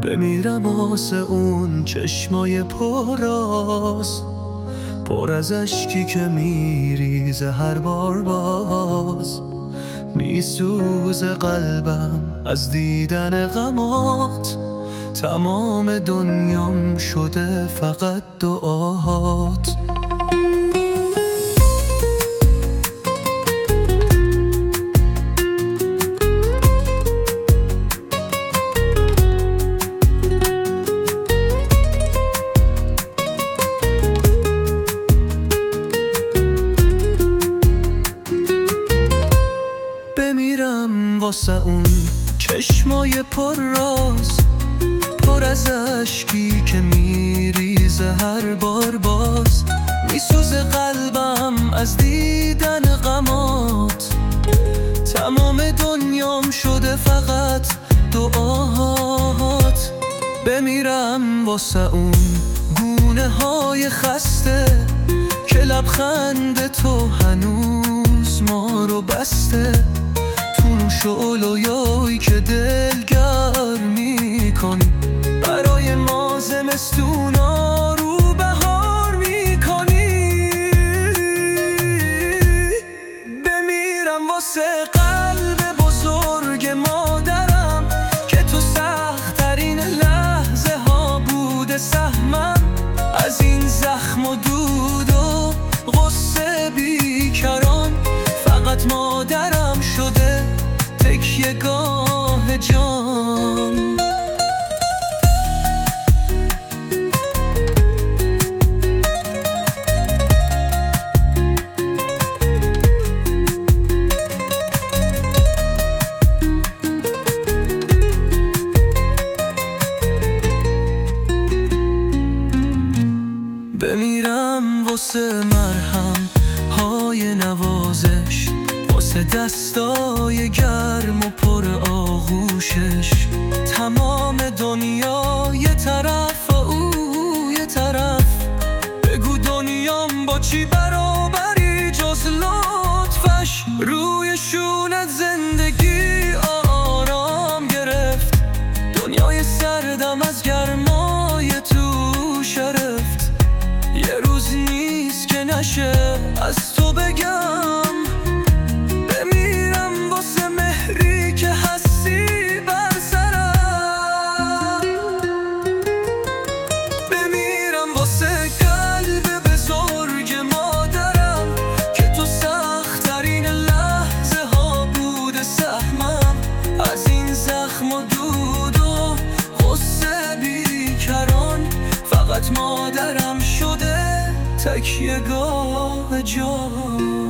بمیرم واسه اون چشمای پراز، پر از اشکی که میریزه هر بار باز. میسوزه قلبم از دیدن غمات، تمام دنیام شده فقط دعاهات. بمیرم واسه اون چشمای پر راز، پر از اشکی که میریزه هر بار باز. میسوزه قلبم از دیدن غمات، تمام دنیام شده فقط دعاهات. بمیرم واسه اون گونه های خسته که لبخند تو هنوز ما رو بسته. تو شعله‌ای که دلگرم می‌کنی، برای ما زمستونا رو بهار می‌کنی. بمیرم واسه قلب بزرگ مادرم که تو سخت‌ترین لحظه ها بوده سهمم. از این زخم و دود و غصه بیکران، فقط مادرم شده تکیه‌گاه جان. بمیرم واسه مرهم های نوازش، واسه دستای گرم و پر آغوشش. تمام دنیا یه طرف و او یه طرف، بگو دنیام با چی برابری جز لطفش. روی شونت زندگی آرام گرفت، دنیای سردم از گرمای تو شرفت. یه روز نیست که نشه از تو بگم، بمیرم واسه مهری که هستی بر سرم. بمیرم واسه قلب بزرگ مادرم که تو سخت‌ترین لحظه ها بوده سهمم. از این زخم و دود و غصه بیکران، فقط مادرم شده تکیه‌گاه جان.